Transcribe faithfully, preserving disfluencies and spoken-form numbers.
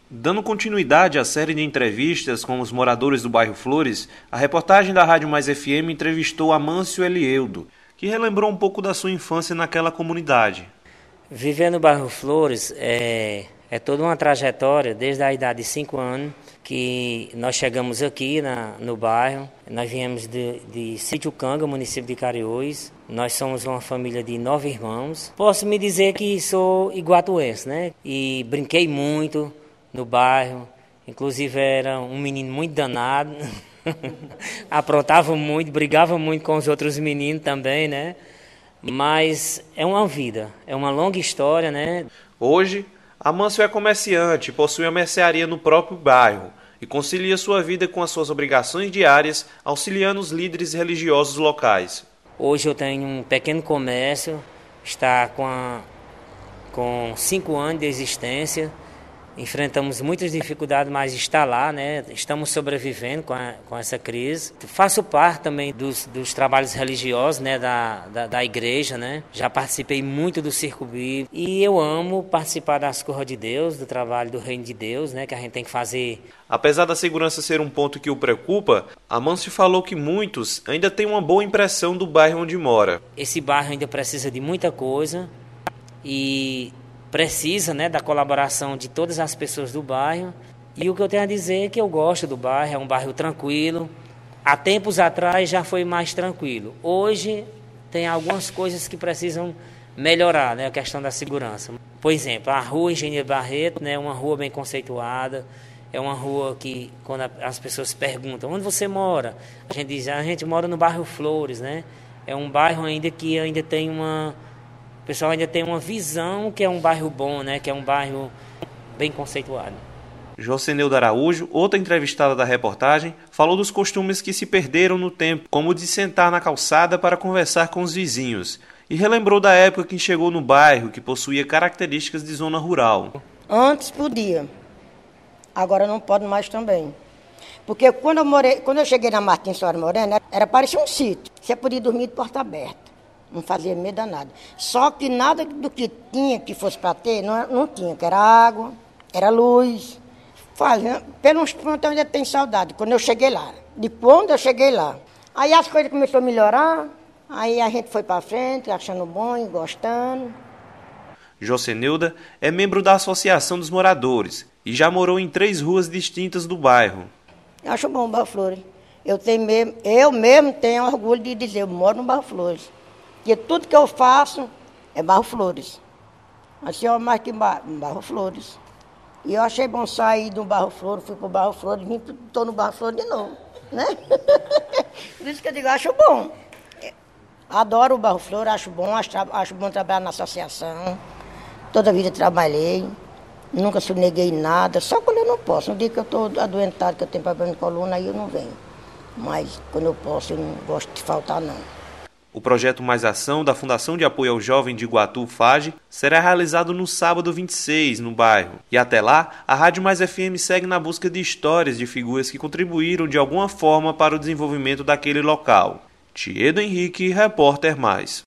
Dando continuidade à série de entrevistas com os moradores do bairro Flores, a reportagem da Rádio Mais F M entrevistou Amâncio Elieudo, que relembrou um pouco da sua infância naquela comunidade. Viver no bairro Flores é, é toda uma trajetória, desde a idade de cinco anos, que nós chegamos aqui na, no bairro. Nós viemos de, de Sítio Canga, município de Cariús. Nós somos uma família de nove irmãos. Posso me dizer que sou iguatuense, né? E brinquei muito no bairro, inclusive era um menino muito danado, aprontava muito, brigava muito com os outros meninos também, né? Mas é uma vida, é uma longa história, né? Hoje, Amâncio é comerciante, possui a mercearia no próprio bairro e concilia sua vida com as suas obrigações diárias, auxiliando os líderes religiosos locais. Hoje eu tenho um pequeno comércio, está com, a, com cinco anos de existência. Enfrentamos muitas dificuldades, mas está lá, né? Estamos sobrevivendo com, a, com essa crise. Faço parte também dos, dos trabalhos religiosos, né? da, da, da igreja, né? Já participei muito do Circo Bíblico e eu amo participar das coisas de Deus, do trabalho do Reino de Deus, né? Que a gente tem que fazer. Apesar da segurança ser um ponto que o preocupa, Amâncio falou que muitos ainda têm uma boa impressão do bairro onde mora. Esse bairro ainda precisa de muita coisa e precisa, né, da colaboração de todas as pessoas do bairro. E o que eu tenho a dizer é que eu gosto do bairro, é um bairro tranquilo. Há tempos atrás já foi mais tranquilo. Hoje tem algumas coisas que precisam melhorar, né, a questão da segurança. Por exemplo, a rua Engenheiro Barreto, né, é uma rua bem conceituada, é uma rua que, quando as pessoas perguntam onde você mora, a gente diz, a gente mora no bairro Flores, né? É um bairro ainda que ainda tem uma... O pessoal ainda tem uma visão que é um bairro bom, né? Que é um bairro bem conceituado. Joceneuda Araújo, outra entrevistada da reportagem, falou dos costumes que se perderam no tempo, como o de sentar na calçada para conversar com os vizinhos, e relembrou da época que chegou no bairro, que possuía características de zona rural. Antes podia, agora não pode mais também. Porque quando eu, morei, quando eu cheguei na Martins Soares Moreno, era parecia um sítio. Você podia dormir de porta aberta. Não fazia medo a nada. Só que nada do que tinha que fosse para ter, não, não tinha. Que era água, era luz. Fazendo, pelos pontos eu ainda tenho saudade, quando eu cheguei lá. De quando eu cheguei lá. Aí as coisas começaram a melhorar, aí a gente foi para frente, achando bom e gostando. Joceneuda é membro da Associação dos Moradores e já morou em três ruas distintas do bairro. Eu acho bom o Bairro Flores. Eu, tenho mesmo, eu mesmo tenho orgulho de dizer, eu moro no Bairro Flores. Porque tudo que eu faço é Bairro Flores. Assim, eu mais que Bairro Flores. E eu achei bom sair do Bairro Flores, fui para o Bairro Flores, vim, estou no Bairro Flores de novo, né? Por isso que eu digo, acho bom. Adoro o Bairro Flores, acho bom, acho, acho bom trabalhar na associação. Toda a vida trabalhei, nunca soneguei nada, só quando eu não posso. No dia que eu estou adoentado, que eu tenho problema de coluna, aí eu não venho. Mas quando eu posso, eu não gosto de faltar, não. O projeto Mais Ação da Fundação de Apoio ao Jovem de Iguatu, FAGE, será realizado no sábado vinte e seis, no bairro. E até lá, a Rádio Mais F M segue na busca de histórias de figuras que contribuíram de alguma forma para o desenvolvimento daquele local. Tiedo Henrique, Repórter Mais.